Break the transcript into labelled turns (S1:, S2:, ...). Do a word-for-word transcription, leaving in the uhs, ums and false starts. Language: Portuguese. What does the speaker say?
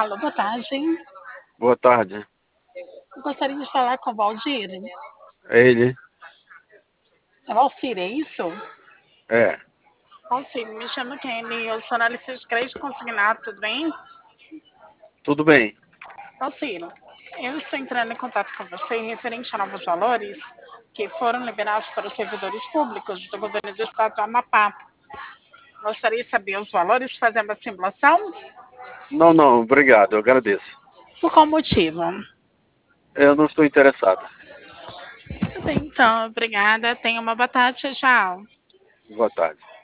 S1: Alô, boa tarde.
S2: Boa tarde.
S1: Eu gostaria de falar com o Valdir.
S2: É ele?
S1: É Valcir, é isso?
S2: É.
S1: Valcir, me chama Kenny, eu sou analista de crédito consignado, tudo bem?
S2: Tudo bem.
S1: Valcir, eu estou entrando em contato com você referente a novos valores que foram liberados para os servidores públicos do governo do estado do Amapá. Gostaria de saber os valores, fazer uma simulação?
S2: Não, não, obrigado, eu agradeço.
S1: Por qual motivo?
S2: Eu não estou interessado.
S1: Tudo bem, então, obrigada. Tenha uma boa tarde, tchau.
S2: Boa tarde.